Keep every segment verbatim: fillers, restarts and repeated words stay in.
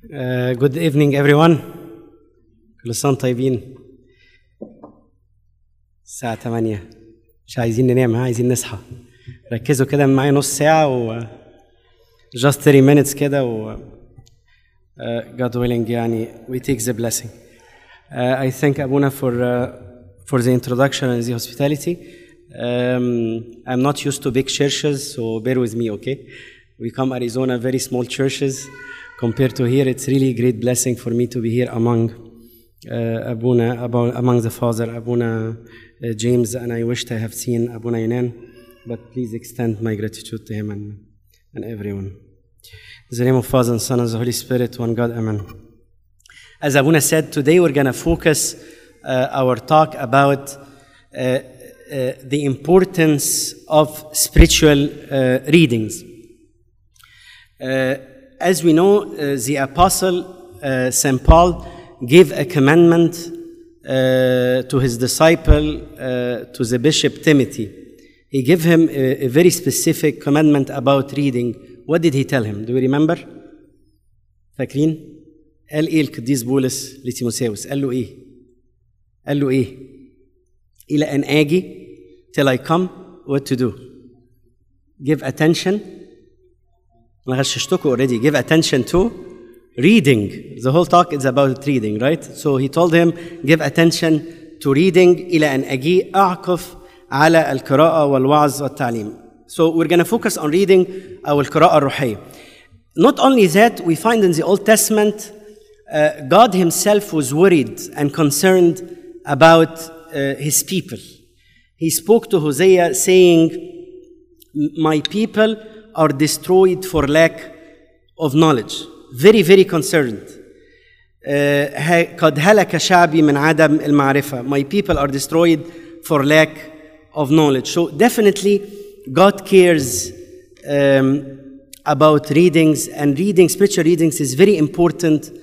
Uh, good evening everyone. كل سنة طيبين. الساعة ثمانية. مش عايزين ننام، ها عايزين نصحى. ركزوا كده معايا نص ساعة و just thirty minutes كده و uh, God willing يعني we take the blessing. Uh, I thank Abuna for uh, for the introduction and the hospitality. Um, I'm not used to big churches, so bear with me, okay? We come Arizona, very small churches. Compared to here, it's really a great blessing for me to be here among uh, Abuna, among the Father, Abuna uh, James, and I wished I have seen Abuna Yunan, but please extend my gratitude to him and, and everyone. In the name of Father and Son and the Holy Spirit, one God, Amen. As Abuna said, today we're going to focus uh, our talk about uh, uh, the importance of spiritual uh, readings. Uh, As we know, uh, the Apostle uh, Saint Paul gave a commandment uh, to his disciple, uh, to the Bishop Timothy. He gave him a, a very specific commandment about reading. What did he tell him? Do you remember? فاكرين؟ قال إيه القديس بولس لتيموثاوس؟ قال له إيه؟ قال له إيه؟ إلى أن آجي till I come, what to do? Give attention. I غششتكم already. Give attention to reading. The whole talk is about reading, right? So he told him, give attention to reading إلى أن أجي أعكف على القراءة والوعظ والتعليم. So we're going to focus on reading أو القراءة الروحية. Not only that, we find in the Old Testament, uh, God himself was worried and concerned about uh, his people. He spoke to Hosea saying, my people are destroyed for lack of knowledge. Very, very concerned. قد هلك شعبي من عدم المعرفة. My people are destroyed for lack of knowledge. So definitely God cares um, about readings, and reading, spiritual readings is very important uh,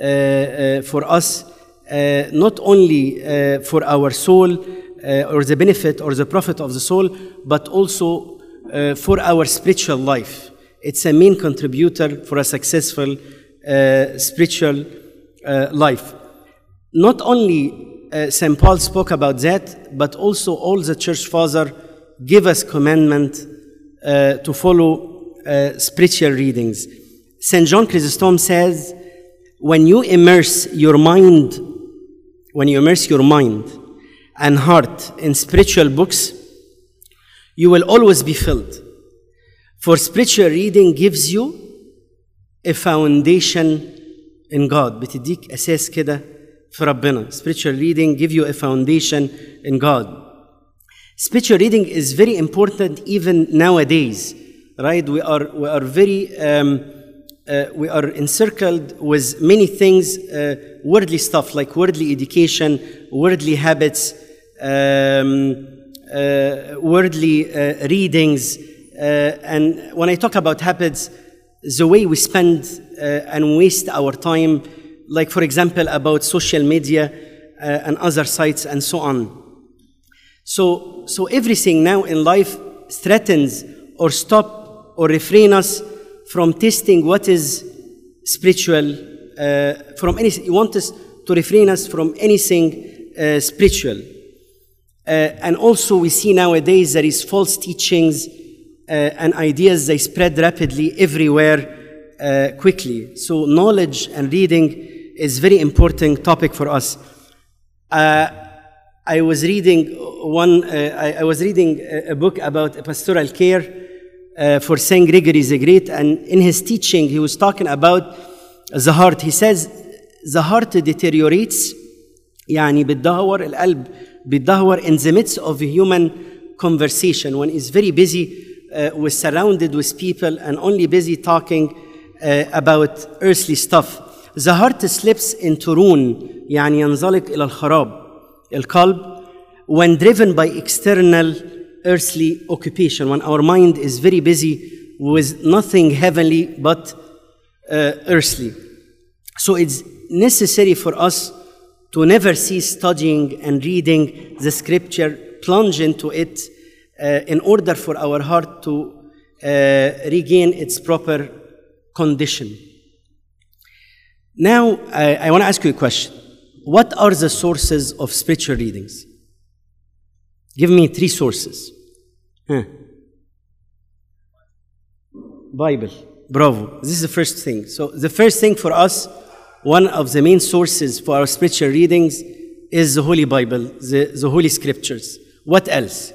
uh, for us, uh, not only uh, for our soul uh, or the benefit or the profit of the soul, but also Uh, for our spiritual life. It's a main contributor for a successful uh, spiritual uh, life. Not only uh, Saint Paul spoke about that, but also all the church fathers give us commandment uh, to follow uh, spiritual readings. Saint John Chrysostom says, when you immerse your mind, when you immerse your mind and heart in spiritual books, you will always be filled. For spiritual reading gives you a foundation in God. بتديك أساس كده في ربنا. Spiritual reading give you a foundation in God. Spiritual reading is very important even nowadays, right? We are we are very um, uh, we are encircled with many things, uh, worldly stuff like worldly education, worldly habits. Um, Uh, worldly uh, readings, uh, and when I talk about habits, the way we spend uh, and waste our time, like for example about social media uh, and other sites and so on. So, so everything now in life threatens or stop or refrain us from testing what is spiritual. Uh, from anything, you want us to refrain us from anything uh, spiritual. Uh, and also we see nowadays there is false teachings uh, and ideas, they spread rapidly everywhere uh, quickly. So knowledge and reading is very important topic for us. Uh, I was reading one, uh, I, I was reading a, a book about pastoral care uh, for Saint Gregory the Great, and in his teaching he was talking about the heart. He says the heart deteriorates, يعني بتدهور القلب بيتدهور in the midst of a human conversation, when is very busy, uh, was surrounded with people and only busy talking uh, about earthly stuff. The heart slips into ruin, يعني ينزلق إلى الخراب. القلب, when driven by external earthly occupation, when our mind is very busy with nothing heavenly but uh, earthly. So it's necessary for us to never cease studying and reading the scripture, plunge into it uh, in order for our heart to uh, regain its proper condition. Now, I, I want to ask you a question. What are the sources of spiritual readings? Give me three sources. Huh. Bible. Bravo. This is the first thing. So the first thing for us, one of the main sources for our spiritual readings is the Holy Bible, the, the Holy Scriptures. What else?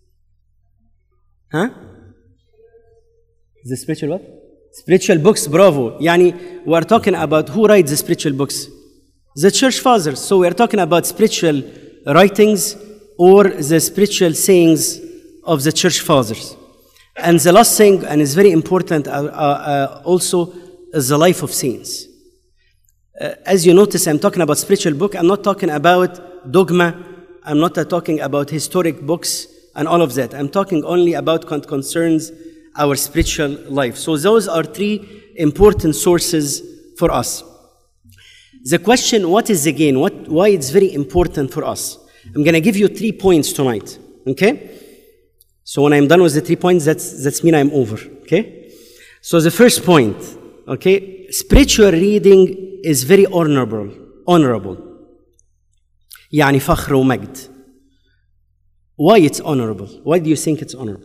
Huh? The spiritual what? Spiritual books, bravo. Yani, we are talking about who writes the spiritual books? The church fathers. So we are talking about spiritual writings or the spiritual sayings of the church fathers. And the last thing, and it's very important uh, uh, also, is the life of saints. Uh, as you notice, I'm talking about spiritual book. I'm not talking about dogma. I'm not uh, talking about historic books and all of that. I'm talking only about what concerns our spiritual life. So those are three important sources for us. The question, what is the gain? What, why it's very important for us? I'm going to give you three points tonight, okay? So when I'm done with the three points, that's, that's mean I'm over, okay? So the first point, okay? Spiritual reading is very honorable, honorable. يعني فخر ومجد. Why it's honorable? Why do you think it's honorable?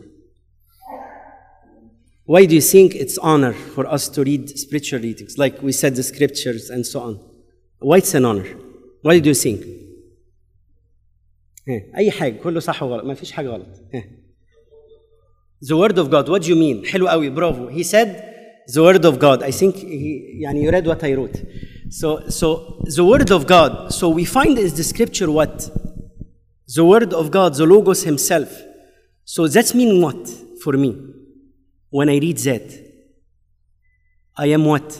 Why do you think it's honor for us to read spiritual readings? Like we said, the scriptures and so on. Why it's an honor? Why do you think? أي حاجة كله صح وغلط ما فيش حاجة غلط. The word of God. What do you mean? حلو قوي bravo. He said the word of God. I think he يعني you read what I wrote. So so the word of God. So we find is the scripture what? The word of God, the Logos himself. So that's mean what for me? When I read that, I am what?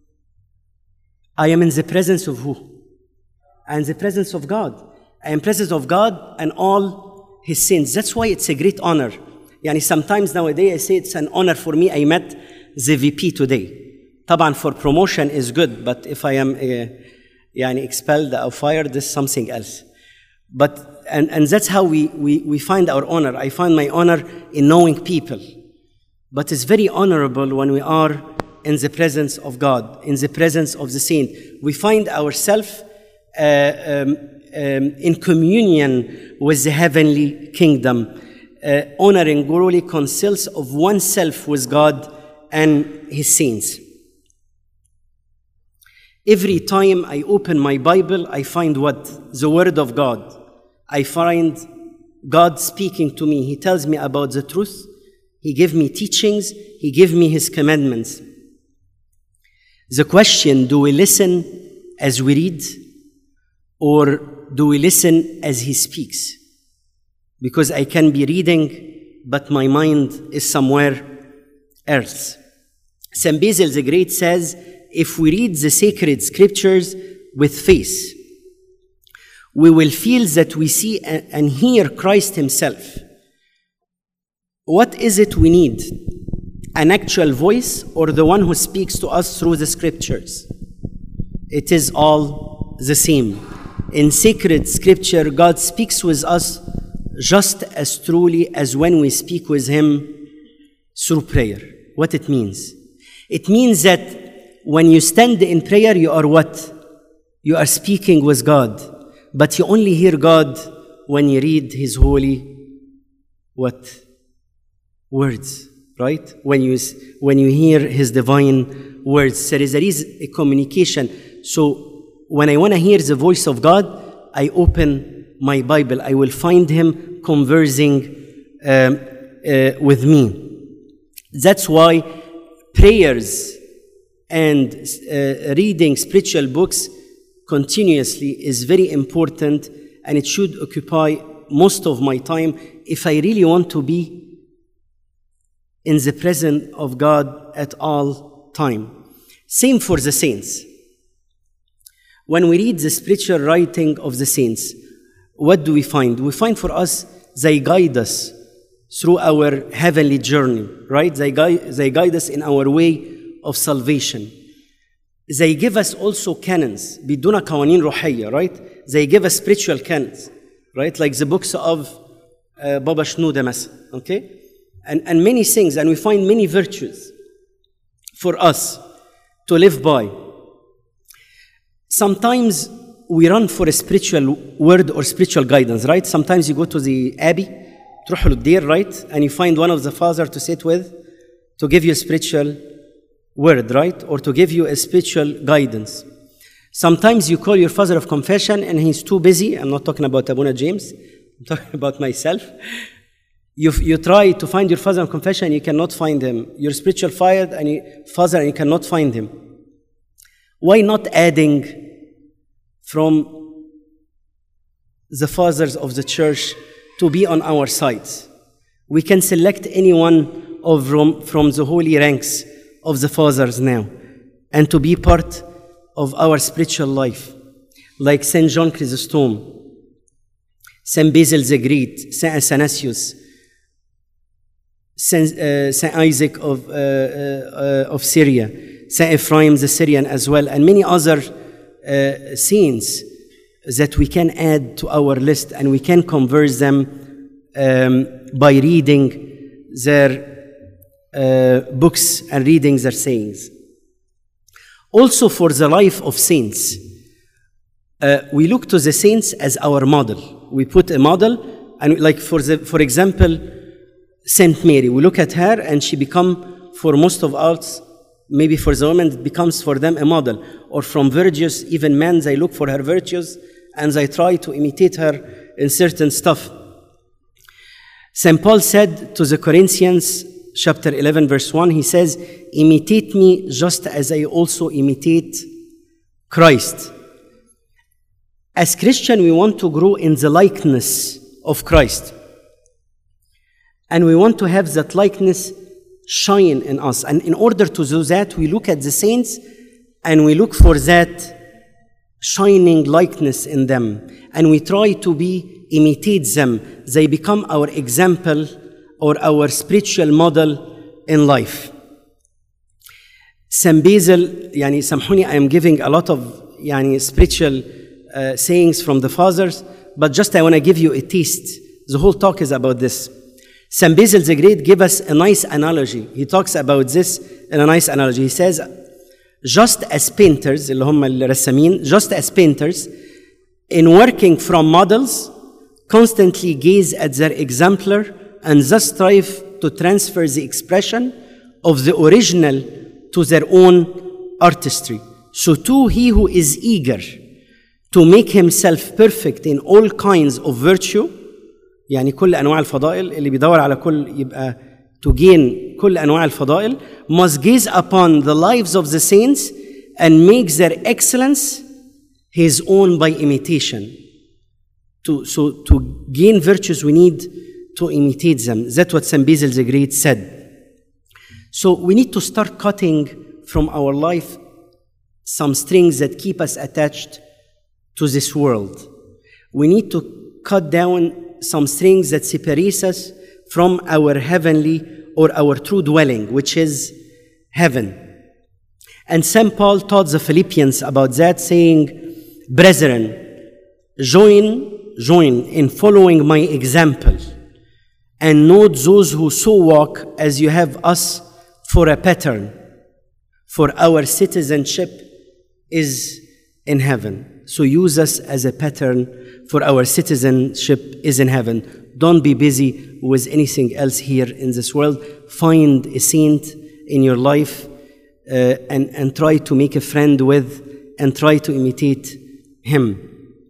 I am in the presence of who? I am in the presence of God. I am in the presence of God and all his saints. That's why it's a great honor. Yani sometimes nowadays I say it's an honor for me. I met the V P today. طبعا for promotion is good, but if I am uh, يعني expelled or fired, this is something else. But and, and that's how we, we, we find our honor. I find my honor in knowing people. But it's very honorable when we are in the presence of God, in the presence of the saint. We find ourselves uh, um, um, in communion with the heavenly kingdom. Uh, honoring really consists of oneself with God and his saints. Every time I open my Bible, I find what? The word of God. I find God speaking to me. He tells me about the truth. He gives me teachings. He gives me his commandments. The question, do we listen as we read? Or do we listen as he speaks? Because I can be reading, but my mind is somewhere else. Saint Basil the Great says, if we read the sacred scriptures with faith, we will feel that we see and hear Christ himself. What is it we need? An actual voice or the one who speaks to us through the scriptures? It is all the same. In sacred scripture, God speaks with us just as truly as when we speak with him through prayer. What it means? It means that when you stand in prayer, you are what? You are speaking with God. But you only hear God when you read his holy what? Words, right? When you, when you hear his divine words. There is, there is a communication. So when I want to hear the voice of God, I open my Bible. I will find him conversing um, uh, with me. That's why prayers and uh, reading spiritual books continuously is very important, and it should occupy most of my time if I really want to be in the presence of God at all time. Same for the saints. When we read the spiritual writing of the saints, what do we find? We find for us, they guide us through our heavenly journey, right? They guide, they guide us in our way of salvation. They give us also canons, بدون قوانين روحية, right? They give us spiritual canons, right? Like the books of uh, Baba Shenouda مثلا, okay? And, and many things, and we find many virtues for us to live by. Sometimes we run for a spiritual word or spiritual guidance, right? Sometimes you go to the abbey, تروح للدير, right? And you find one of the fathers to sit with to give you a spiritual word, right? Or to give you a spiritual guidance. Sometimes you call your father of confession and he's too busy. I'm not talking about Abuna James. I'm talking about myself. You, you try to find your father of confession and you cannot find him. Your spiritual father and you, father and you cannot find him. Why not adding from the fathers of the church to be on our side? We can select anyone of from, from the holy ranks of the fathers now and to be part of our spiritual life, like Saint John Chrysostom, Saint Basil the Great, Saint Athanasius, Saint, uh, Saint Isaac of, uh, uh, of Syria, Saint Ephraim the Syrian as well, and many other uh, saints that we can add to our list, and we can converse them um, by reading their uh, books and reading their sayings. Also for the life of saints, uh, we look to the saints as our model. We put a model, and like for the, for example, Saint Mary, we look at her and she become, for most of us, maybe for the women, it becomes for them a model. Or from virtues, even men, they look for her virtues and they try to imitate her in certain stuff. Saint Paul said to the Corinthians, chapter eleven, verse one, he says, imitate me just as I also imitate Christ. As Christian, we want to grow in the likeness of Christ. And we want to have that likeness shine in us. And in order to do that, we look at the saints and we look for that shining likeness in them. And we try to be, imitate them. They become our example or our spiritual model in life. Saint Basil, yani samhuni, I am giving a lot of yani spiritual uh, sayings from the fathers, but just I want to give you a taste. The whole talk is about this. Saint Basil the Great gave us a nice analogy. He talks about this in a nice analogy. He says, just as painters, اللي هم الرسامين, just as painters, in working from models, constantly gaze at their exemplar and thus strive to transfer the expression of the original to their own artistry. So too, he who is eager to make himself perfect in all kinds of virtue, يعني كل أنواع الفضائل, اللي بيدور على كل يبقى to gain كل أنواع الفضائل, must gaze upon the lives of the saints and make their excellence his own by imitation. To, so to gain virtues, we need to imitate them. That's what Saint Basil the Great said. So we need to start cutting from our life some strings that keep us attached to this world. We need to cut down some strings that separate us from our heavenly or our true dwelling, which is heaven. And Saint Paul taught the Philippians about that, saying, brethren, join, join in following my example, and note those who so walk as you have us for a pattern, for our citizenship is in heaven. So use us as a pattern, for our citizenship is in heaven. Don't be busy with anything else here in this world. Find a saint in your life uh, and, and try to make a friend with and try to imitate him.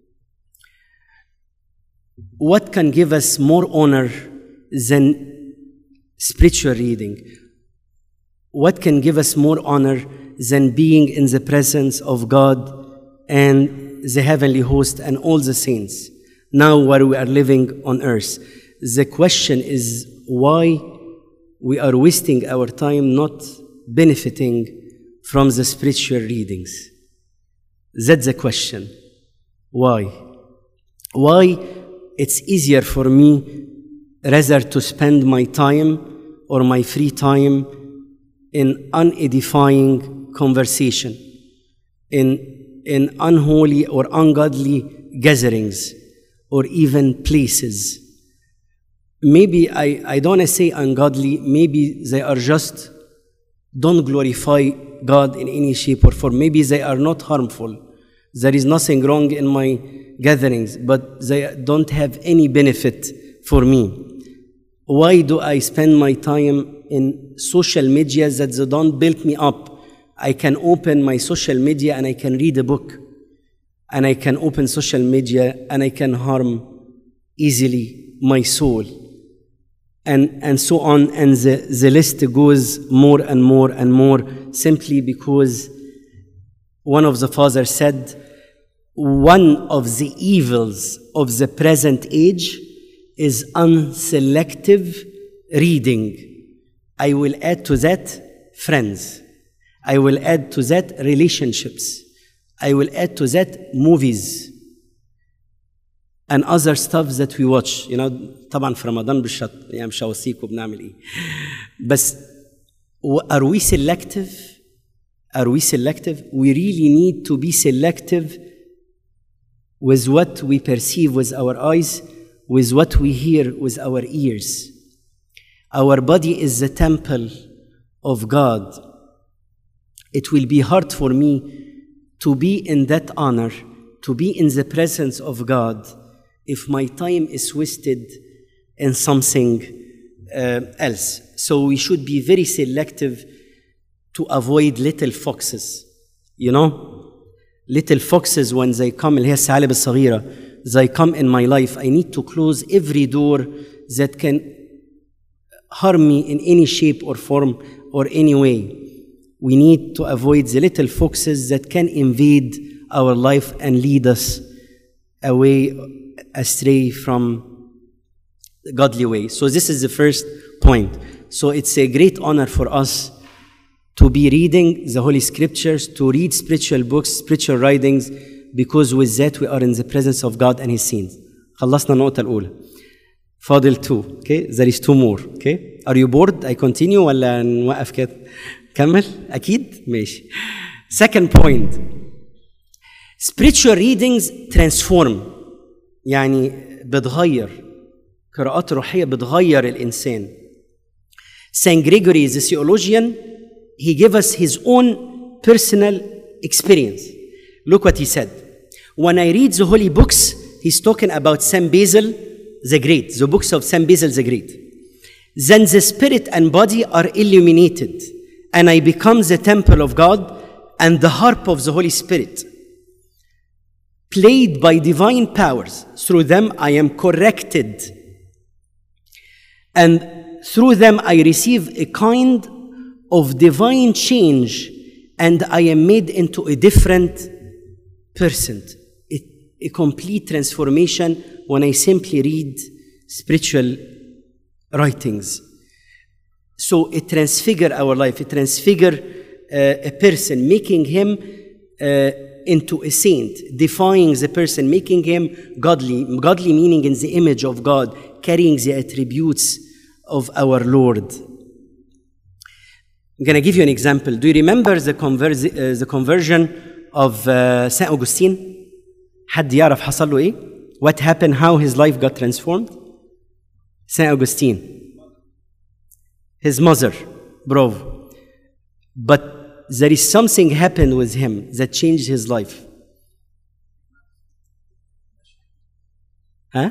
What can give us more honor than spiritual reading? What can give us more honor than being in the presence of God and the heavenly host and all the saints, now while we are living on earth? The question is why we are wasting our time not benefiting from the spiritual readings. That's the question. Why? Why it's easier for me rather to spend my time or my free time in unedifying conversation, in, in unholy or ungodly gatherings, or even places. Maybe I, I don't want to say ungodly, maybe they are just, don't glorify God in any shape or form. Maybe they are not harmful, There is nothing wrong in my gatherings, but they don't have any benefit for me. Why do I spend my time in social media that they don't build me up? I can open my social media and I can read a book. And I can open social media and I can harm easily my soul. And, and so on. And the, the list goes more and more and more, simply because one of the fathers said, one of the evils of the present age is unselective reading. I will add to that friends. I will add to that relationships. I will add to that movies and other stuff that we watch. You know, طبعا في رمضان بالشط يعني مش هوصيكم بنعمل ايه. بس are we selective? Are we selective? We really need to be selective with what we perceive with our eyes, with what we hear with our ears. Our body is the temple of God. It will be hard for me to be in that honor, to be in the presence of God, if my time is wasted in something uh, else. So we should be very selective to avoid little foxes. You know? Little foxes, when they come, اللي هي الثعالب الصغيرة, they come in my life, I need to close every door that can harm me in any shape or form or any way. We need to avoid the little foxes that can invade our life and lead us away, astray from the godly way. So this is the first point. So it's a great honor for us to be reading the Holy Scriptures, to read spiritual books, spiritual writings, because with that we are in the presence of God and His scenes. خلصنا النقطة الأولى. فاضل two. Okay? There is two more. Okay? Are you bored? I continue ولا نوقف كده؟ كمل؟ أكيد؟ ماشي. Second point. Spiritual readings transform. يعني بتغير. قراءات روحية بتغير الإنسان. Saint Gregory, the theologian, he gave us his own personal experience. Look what he said. When I read the holy books, he's talking about Saint Basil the Great, the books of Saint Basil the Great. Then the spirit and body are illuminated, and I become the temple of God and the harp of the Holy Spirit. Played by divine powers, through them I am corrected. And through them I receive a kind of divine change, and I am made into a different person. A, a complete transformation when I simply read spiritual writings. So it transfigures our life, it transfigures uh, a person, making him uh, into a saint, defying the person, making him godly, godly meaning in the image of God, carrying the attributes of our Lord. I'm going to give you an example. Do you remember the, conversi- uh, the conversion of uh, Saint Augustine? حد يعرف حصل له إيه? What happened? How his life got transformed? Saint Augustine. His mother. Bravo. But there is something happened with him that changed his life. Huh?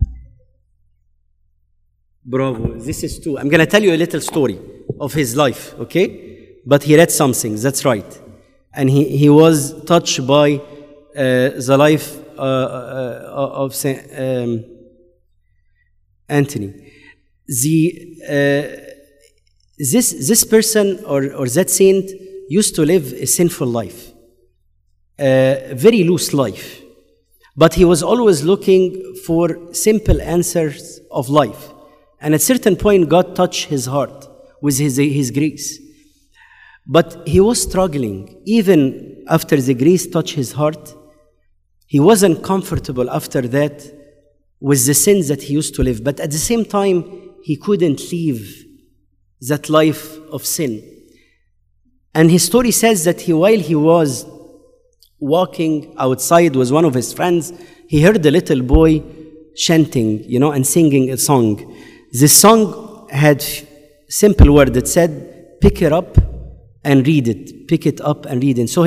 Bravo. This is true. I'm going to tell you a little story of his life, okay? But he read something, that's right. And he, he was touched by uh, the life uh, uh, of Saint um, Anthony. The, uh, this, this person or, or that saint used to live a sinful life, a very loose life. But he was always looking for simple answers of life. And at a certain point, God touched his heart with his, his grace. But he was struggling. Even after the grace touched his heart, he wasn't comfortable after that with the sins that he used to live. But at the same time, he couldn't leave that life of sin. And his story says that he, while he was walking outside with one of his friends, he heard a little boy chanting, you know, and singing a song. This song had simple word that said, pick it up and read it. Pick it up and read it. So he,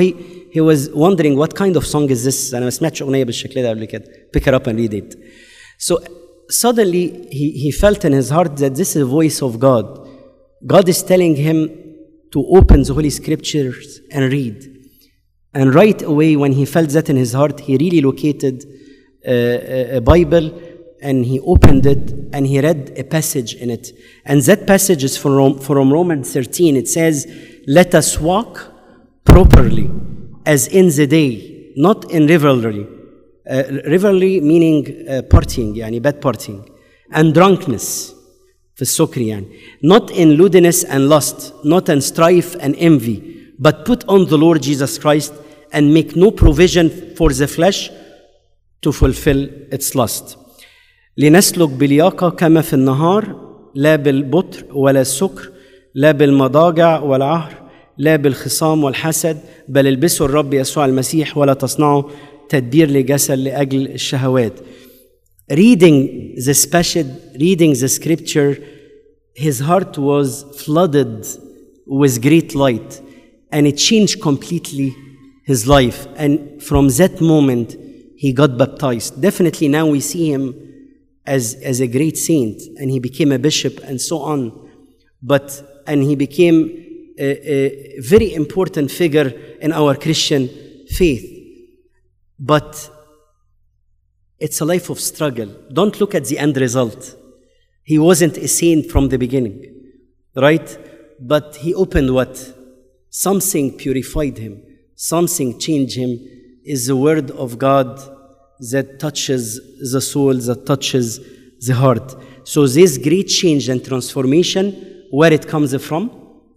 he was wondering what kind of song is this. أنا ما سمعتش أغنية بالشكل ده قبل كده. Pick it up and read it. So suddenly he, he felt in his heart that this is the voice of God. God is telling him to open the Holy Scriptures and read. And right away, when he felt that in his heart, he really located a, a Bible and he opened it and he read a passage in it. And that passage is from, from Romans thirteen. It says, let us walk properly as in the day, not in revelry. Uh, revelry meaning uh, partying, يعني bad partying. And drunkenness, في السكر يعني. Not in lewdness and lust, not in strife and envy, but put on the Lord Jesus Christ and make no provision for the flesh to fulfill its lust. لنسلك بلياقة كما في النهار لا بالبطر ولا السكر لا بالمضاجع والعهر لا بالخصام والحسد بل البسوا الرب يسوع المسيح ولا تصنعوا تدبير لجسد لأجل الشهوات. Reading the special, reading the scripture, his heart was flooded with great light, and it changed completely his life. And from that moment, he got baptized. Definitely now we see him as, as a great saint, and he became a bishop and so on. But, and he became a, a very important figure in our Christian faith. But it's a life of struggle. Don't look at the end result. He wasn't a saint from the beginning, right? But he opened what? Something purified him. Something changed him. Is the word of God that touches the soul, that touches the heart. So this great change and transformation, where it comes from?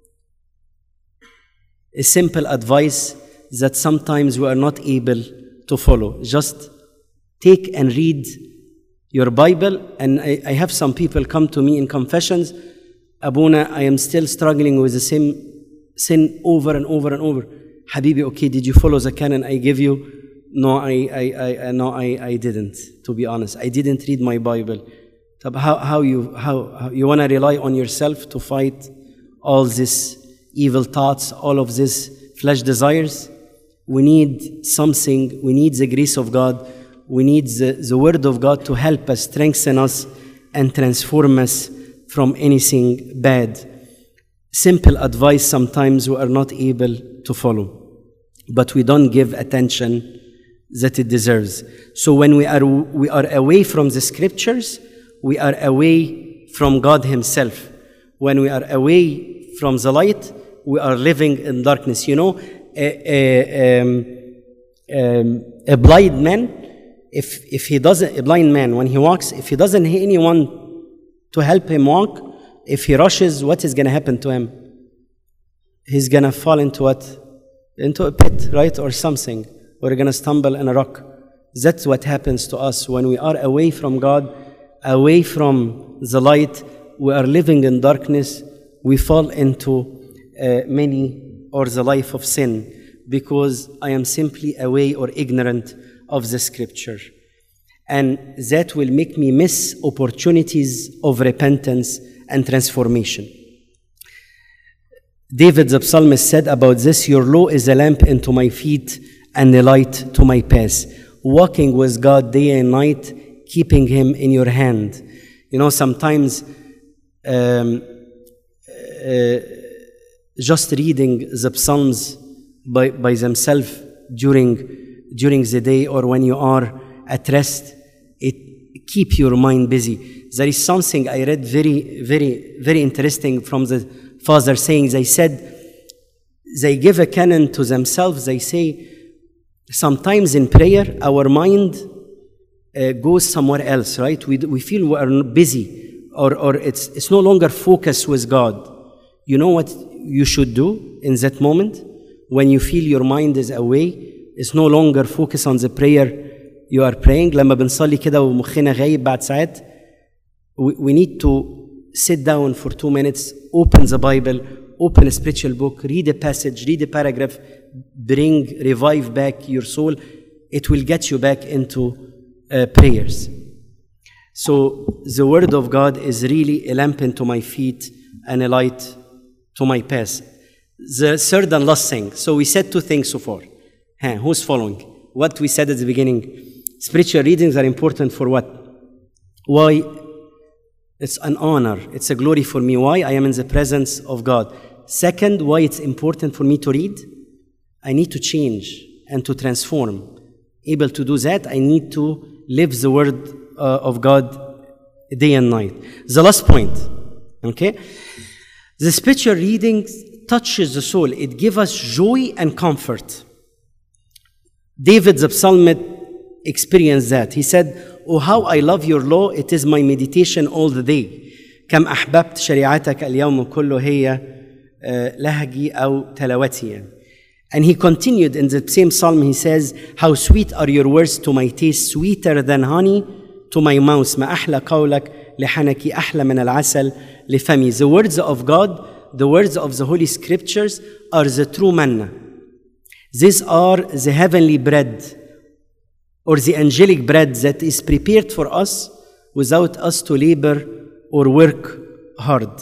A simple advice that sometimes we are not able to follow. Just take and read your Bible. And I, I have some people come to me in confessions. Abuna, I am still struggling with the same sin over and over and over. Habibi, okay, did you follow the canon I give you? No, I, I, I, no, I, I didn't, to be honest. I didn't read my Bible. How, how you, how, how you want to rely on yourself to fight all these evil thoughts, all of these flesh desires? We need something. We need the grace of God. We need the, the word of God to help us, strengthen us, and transform us from anything bad. Simple advice sometimes we are not able to follow, but we don't give attention that it deserves. So when we are, we are away from the scriptures, we are away from God himself. When we are away from the light, we are living in darkness. You know, a, a, um, um, a blind man, if, if he doesn't, a blind man, when he walks, if he doesn't have anyone to help him walk, if he rushes, what is going to happen to him? He's going to fall into what? Into a pit, right? Or something. We're going to stumble in a rock. That's what happens to us when we are away from God, away from the light. We are living in darkness. We fall into uh, many or the life of sin because I am simply away or ignorant of the scripture. And that will make me miss opportunities of repentance and transformation. David the psalmist said about this, your law is a lamp unto my feet and a light to my path. Walking with God day and night, keeping him in your hand. You know, sometimes um, uh, just reading the Psalms by, by themselves during, during the day or when you are at rest, it keeps your mind busy. There is something I read very, very, very interesting from the Father saying, they said, they give a canon to themselves. They say, sometimes in prayer, our mind uh, goes somewhere else, right? We, we feel we are busy or, or it's, it's no longer focused with God. You know what you should do in that moment? When you feel your mind is away, it's no longer focused on the prayer you are praying. لما بنصلي كده ومخنا غايب بعد ساعات, we, we need to sit down for two minutes, open the Bible, open a spiritual book, read a passage, read a paragraph, bring, revive back your soul. It will get you back into uh, prayers. So the word of God is really a lamp unto my feet and a light to my path. The third and last thing. So we said two things so far. Huh, who's following? What we said at the beginning. Spiritual readings are important for what? Why? It's an honor. It's a glory for me. Why? I am in the presence of God. Second, why it's important for me to read? I need to change and to transform. Able to do that, I need to live the word uh, of God day and night. The last point, okay? The spiritual readings touches the soul. It gives us joy and comfort. David the psalmist experienced that. He said, "Oh, how I love your law. It is my meditation all the day. كم أحببت شريعتك اليوم كله هي لهجي أو تلاوتي." And he continued in the same psalm, he says, "How sweet are your words to my taste, sweeter than honey to my mouth. ما أحلى قولك لحنكي أحلى من العسل لفمي." The words of God, the words of the Holy Scriptures are the true manna. These are the heavenly bread or the angelic bread that is prepared for us without us to labor or work hard.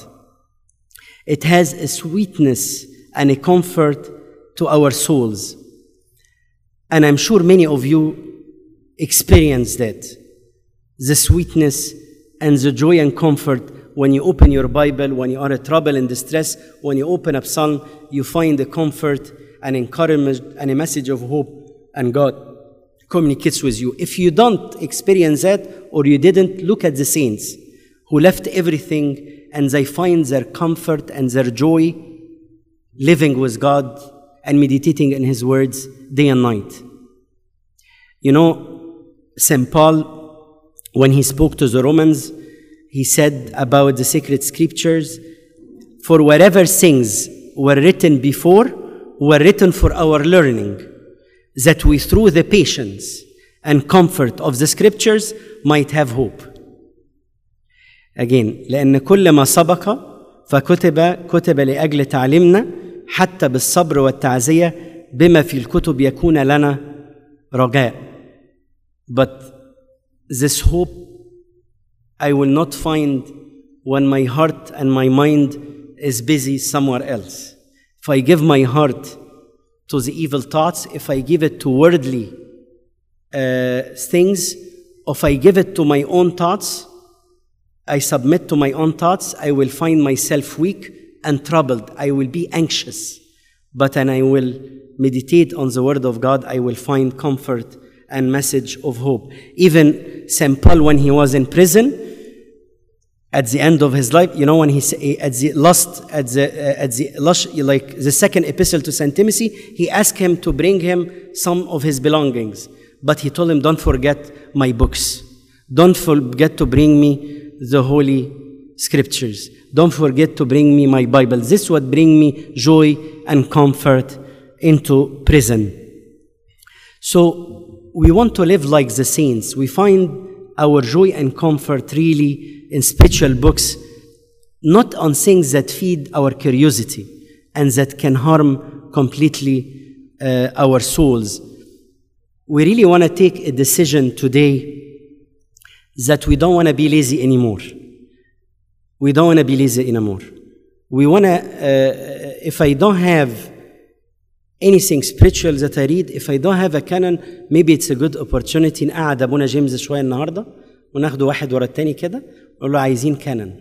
It has a sweetness and a comfort to our souls. And I'm sure many of you experience that. The sweetness and the joy and comfort when you open your Bible, when you are in trouble and distress, when you open up Psalm, you find the comfort and encouragement and a message of hope, and God communicates with you. If you don't experience that, or you didn't, look at the saints who left everything and they find their comfort and their joy living with God and meditating in His words day and night. You know, Saint Paul, when he spoke to the Romans, he said about the sacred scriptures, "For whatever things were written before were written for our learning, that we through the patience and comfort of the scriptures might have hope." Again, لأن كل ما سبق فكتب كتب لأجل تعليمنا حتى بالصبر والتعزية بما في الكتب يكون لنا رجاء. But this hope I will not find when my heart and my mind is busy somewhere else. If I give my heart to the evil thoughts, if I give it to worldly uh, things, if I give it to my own thoughts, I submit to my own thoughts, I will find myself weak and troubled. I will be anxious. But when I will meditate on the Word of God, I will find comfort and message of hope. Even Saint Paul, when he was in prison, at the end of his life, you know, when he at the last, at the uh, at the last, like the second epistle to Saint Timothy, he asked him to bring him some of his belongings, but he told him, "Don't forget my books. Don't forget to bring me the Holy Scriptures. Don't forget to bring me my Bible. This would bring me joy and comfort into prison." So we want to live like the saints. We find our joy and comfort really in spiritual books, not on things that feed our curiosity and that can harm completely uh, our souls. We really want to take a decision today that we don't want to be lazy anymore. We don't want to be lazy anymore. We want to, uh, if I don't have anything spiritual that I read, if I don't have a canon, maybe it's a good opportunity نقعد أبونا جيمس شوية النهاردة وناخده واحد ورا التاني كده ونقول له عايزين canon.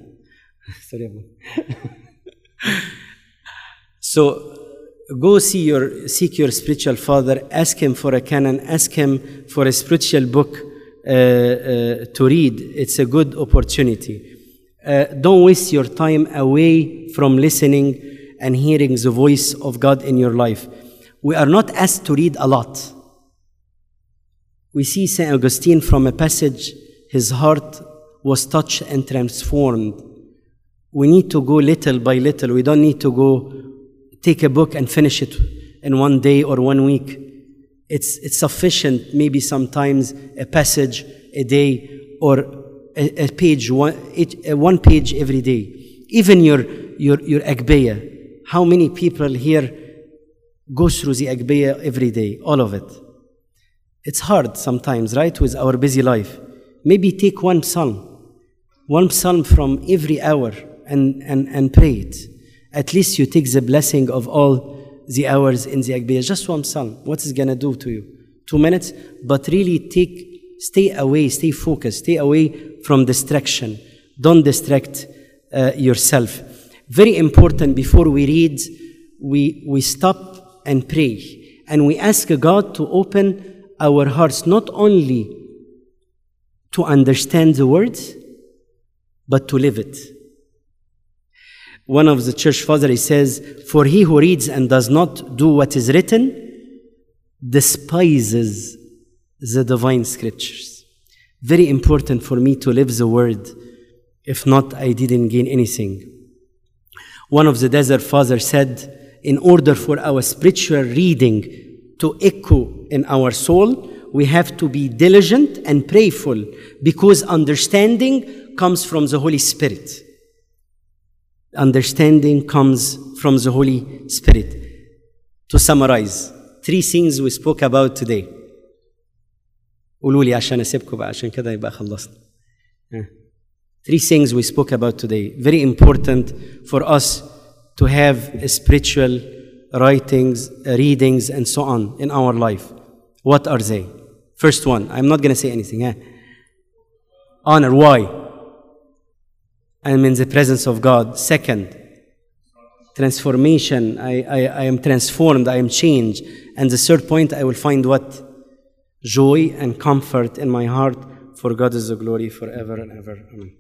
So go see your, seek your spiritual father, ask him for a canon, ask him for a spiritual book uh, uh, to read. It's a good opportunity. Uh, don't waste your time away from listening and hearing the voice of God in your life. We are not asked to read a lot. We see Saint Augustine from a passage, his heart was touched and transformed. We need to go little by little. We don't need to go take a book and finish it in one day or one week. It's, it's sufficient, maybe sometimes a passage a day or a, a page, one, it, one page every day. Even your, your, your Agpeya. How many people here go through the Agpeya every day? All of it. It's hard sometimes, right, with our busy life. Maybe take one psalm. One psalm from every hour and, and, and pray it. At least you take the blessing of all the hours in the Agbiya. Just one psalm. What is going to do to you? Two minutes, but really take, stay away, stay focused, stay away from distraction. Don't distract uh, yourself. Very important, before we read, we, we stop and pray. And we ask God to open our hearts, not only to understand the words, but to live it. One of the church fathers, he says, for he who reads and does not do what is written despises the divine scriptures. Very important for me to live the word. If not, I didn't gain anything. One of the desert fathers said, in order for our spiritual reading to echo in our soul, we have to be diligent and prayerful, because understanding comes from the Holy Spirit. Understanding comes from the Holy Spirit. To summarize, three things we spoke about today. قولوا لي عشان أسيبكم بقى عشان كده يبقى خلصنا. Three things we spoke about today. Very important for us to have spiritual writings, readings, and so on in our life. What are they? First one, I'm not going to say anything. Eh? Honor. Why? I'm in the presence of God. Second, transformation. I, I, I am transformed. I am changed. And the third point, I will find what? Joy and comfort in my heart. For God is the glory forever and ever. Amen.